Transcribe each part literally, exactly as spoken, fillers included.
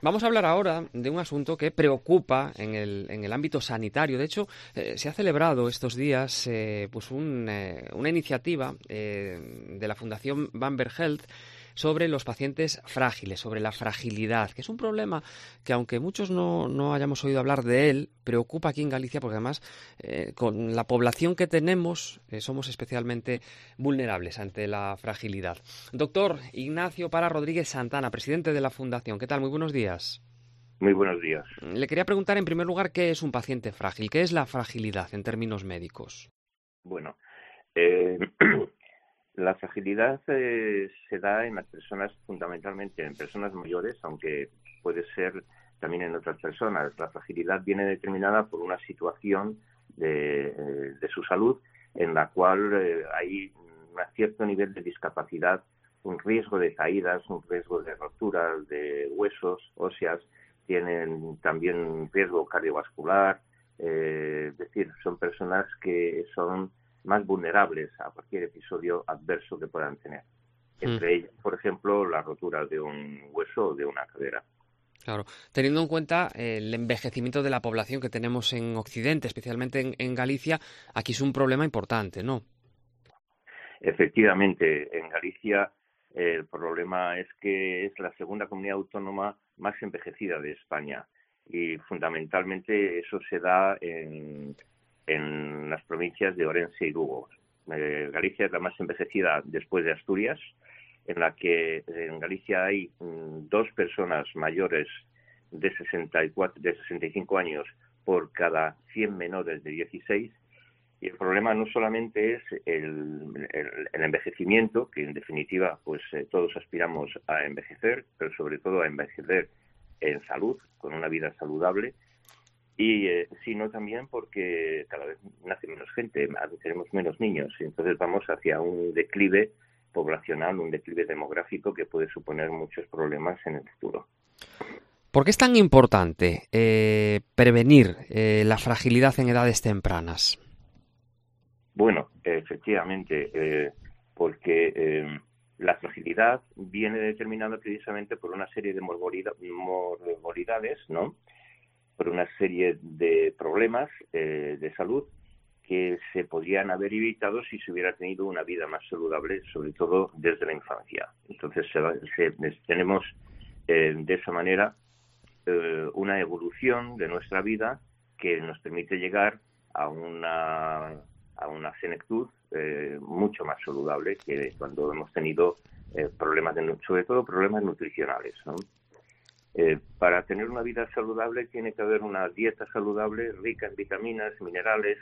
Vamos a hablar ahora de un asunto que preocupa en el, en el ámbito sanitario. De hecho, eh, se ha celebrado estos días eh, pues un, eh, una iniciativa eh, de la Fundación Bamber Health sobre los pacientes frágiles, sobre la fragilidad, que es un problema que, aunque muchos no, no hayamos oído hablar de él, preocupa aquí en Galicia porque además eh, con la población que tenemos eh, somos especialmente vulnerables ante la fragilidad. Doctor Ignacio Parra Rodríguez Santana, presidente de la Fundación. ¿Qué tal? Muy buenos días. Muy buenos días. Le quería preguntar en primer lugar qué es un paciente frágil, qué es la fragilidad en términos médicos. Bueno, eh, la fragilidad eh, se da en las personas, fundamentalmente en personas mayores, aunque puede ser también en otras personas. La fragilidad viene determinada por una situación de, de su salud en la cual eh, hay un cierto nivel de discapacidad, un riesgo de caídas, un riesgo de roturas de huesos óseas, tienen también un riesgo cardiovascular, eh, es decir, son personas que son más vulnerables a cualquier episodio adverso que puedan tener. Entre mm. ellas, por ejemplo, la rotura de un hueso o de una cadera. Claro, teniendo en cuenta el envejecimiento de la población que tenemos en Occidente, especialmente en, en Galicia, aquí es un problema importante, ¿no? Efectivamente, en Galicia eh, el problema es que es la segunda comunidad autónoma más envejecida de España y fundamentalmente eso se da en, en las provincias de Orense y Lugo. Eh, Galicia es la más envejecida después de Asturias, en la que en Galicia hay mm, dos personas mayores de sesenta y cuatro, de sesenta y cinco años por cada cien menores de dieciséis. Y el problema no solamente es el, el, el envejecimiento, que en definitiva pues eh, todos aspiramos a envejecer, pero sobre todo a envejecer en salud, con una vida saludable, y eh, sino también porque cada vez nace menos gente, tenemos menos niños, y entonces vamos hacia un declive poblacional, un declive demográfico que puede suponer muchos problemas en el futuro. ¿Por qué es tan importante eh, prevenir eh, la fragilidad en edades tempranas? Bueno, efectivamente, eh, porque eh, la fragilidad viene determinada precisamente por una serie de morbilidades, ¿no? Por una serie de problemas eh, de salud que se podrían haber evitado si se hubiera tenido una vida más saludable, sobre todo desde la infancia. Entonces se, se, tenemos eh, de esa manera eh, una evolución de nuestra vida que nos permite llegar a una a una senectud eh, mucho más saludable que cuando hemos tenido eh, problemas, de, sobre todo problemas nutricionales, ¿no? Eh, para tener una vida saludable tiene que haber una dieta saludable, rica en vitaminas, minerales,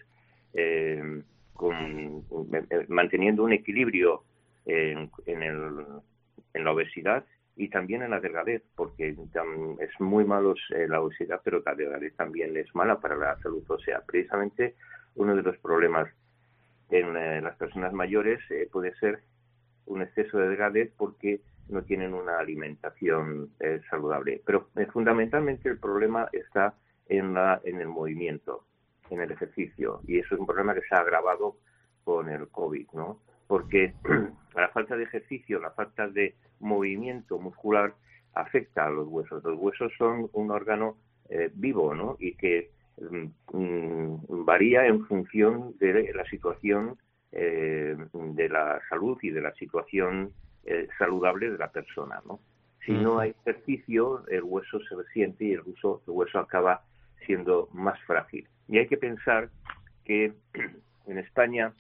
eh, con, eh, manteniendo un equilibrio en, en, el, en la obesidad y también en la delgadez, porque es muy malo eh, la obesidad, pero la delgadez también es mala para la salud. O sea, precisamente uno de los problemas en eh, las personas mayores eh, puede ser un exceso de delgadez porque no tienen una alimentación eh, saludable. Pero eh, fundamentalmente el problema está en, la, en el movimiento, en el ejercicio. Y eso es un problema que se ha agravado con el COVID, ¿no? Porque la falta de ejercicio, la falta de movimiento muscular afecta a los huesos. Los huesos son un órgano eh, vivo, ¿no? Y que varía en función de la situación eh, de la salud y de la situación eh, saludable de la persona, ¿no? Si no hay ejercicio, el hueso se resiente y el hueso, el hueso acaba siendo más frágil. Y hay que pensar que en España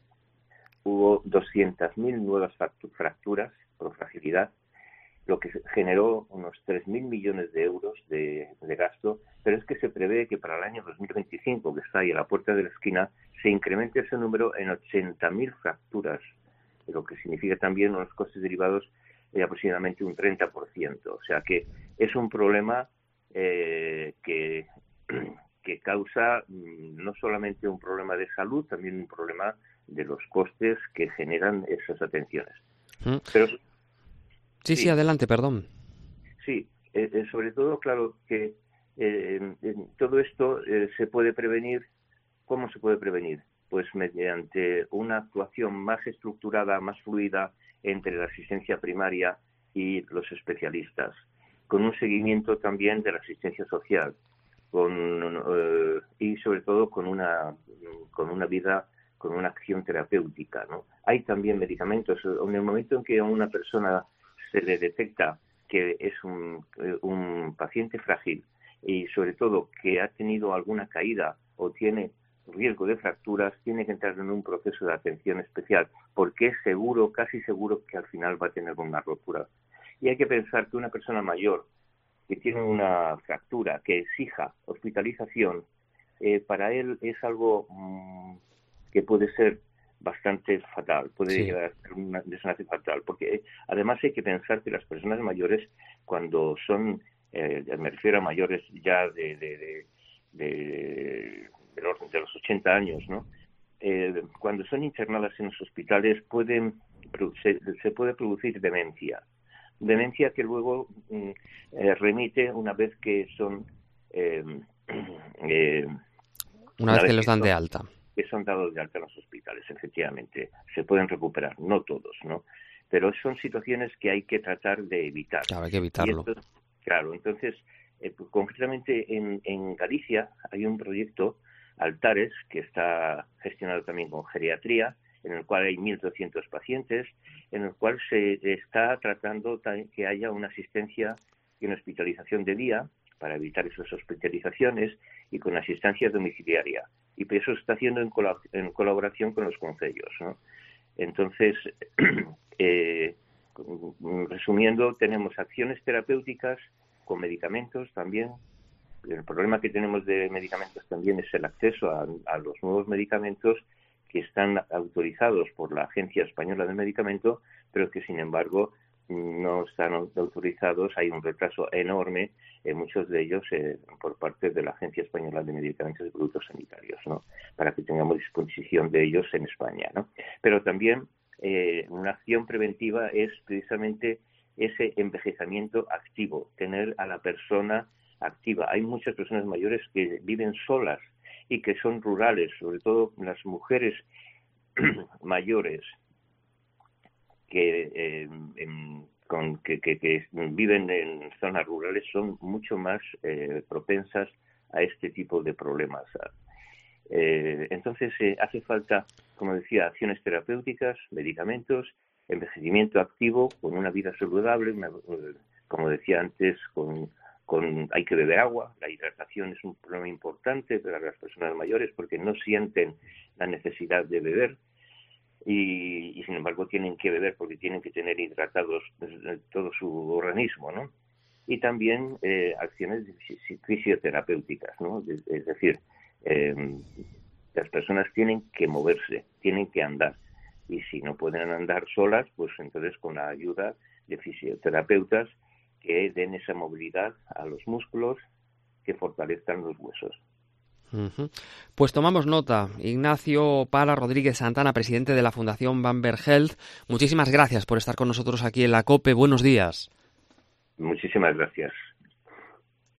hubo doscientas mil nuevas fracturas por fragilidad, lo que generó unos tres mil millones de euros de, de gasto, pero es que se prevé que para el año dos mil veinticinco, que está ahí a la puerta de la esquina, se incremente ese número en ochenta mil fracturas, lo que significa también unos costes derivados de aproximadamente un treinta por ciento. O sea que es un problema eh, que, que causa no solamente un problema de salud, también un problema de los costes que generan esas atenciones. ¿Mm? Pero Sí, sí, sí, adelante, perdón. Sí, eh, eh, sobre todo, claro, que eh, todo esto eh, se puede prevenir. ¿Cómo se puede prevenir? Pues mediante una actuación más estructurada, más fluida entre la asistencia primaria y los especialistas. con un seguimiento también de la asistencia social, con eh, y sobre todo con una con una vida, con una acción terapéutica, ¿no? Hay también medicamentos. En el momento en que a una persona se le detecta que es un, un paciente frágil y sobre todo que ha tenido alguna caída o tiene riesgo de fracturas, tiene que entrar en un proceso de atención especial, porque es seguro, casi seguro, que al final va a tener una rotura. Y hay que pensar que una persona mayor que tiene una fractura que exija hospitalización, eh, para él es algo mmm, que puede ser bastante fatal, puede sí. llegar a ser un desenlace fatal, porque además hay que pensar que las personas mayores, cuando son, eh, me refiero a mayores ya de, de, de, de, de, los, de los ochenta años, ¿no? Eh, cuando son internadas en los hospitales pueden se, se puede producir demencia, demencia que luego eh, remite una vez que son eh, eh, una, una vez que los dan de alta. Que son dados de alta en los hospitales, efectivamente, se pueden recuperar, no todos, ¿no? Pero son situaciones que hay que tratar de evitar. Claro, hay que evitarlo. Esto, claro, entonces, eh, pues, concretamente en, en Galicia hay un proyecto, Altares, que está gestionado también con geriatría, en el cual hay mil doscientos pacientes, en el cual se está tratando que haya una asistencia y una hospitalización de día para evitar esas hospitalizaciones y con asistencia domiciliaria. Y eso se está haciendo en, colab- en colaboración con los concellos, ¿no? Entonces, eh, resumiendo, tenemos acciones terapéuticas con medicamentos también. El problema que tenemos de medicamentos también es el acceso a, a los nuevos medicamentos que están autorizados por la Agencia Española del Medicamento, pero que, sin embargo, no están autorizados. Hay un retraso enorme en muchos de ellos eh, por parte de la Agencia Española de Medicamentos y Productos Sanitarios, ¿no? Para que tengamos disposición de ellos en España, ¿no? Pero también eh, una acción preventiva es precisamente ese envejecimiento activo, tener a la persona activa. Hay muchas personas mayores que viven solas y que son rurales, sobre todo las mujeres mayores que, eh, en, con, que, que, que viven en zonas rurales son mucho más eh, propensas a este tipo de problemas. Eh, entonces eh, hace falta, como decía, acciones terapéuticas, medicamentos, envejecimiento activo con una vida saludable, una, como decía antes, con Con, hay que beber agua. La hidratación es un problema importante para las personas mayores porque no sienten la necesidad de beber y, y sin embargo tienen que beber porque tienen que tener hidratados todo su organismo, ¿no? Y también eh, acciones fisioterapéuticas, ¿no? Es, es decir, eh, las personas tienen que moverse, tienen que andar y si no pueden andar solas, pues entonces con la ayuda de fisioterapeutas que den esa movilidad a los músculos, que fortalezcan los huesos. Uh-huh. Pues tomamos nota. Ignacio Pala Rodríguez Santana, presidente de la Fundación Bamberg Health. Muchísimas gracias por estar con nosotros aquí en la COPE. Buenos días. Muchísimas gracias.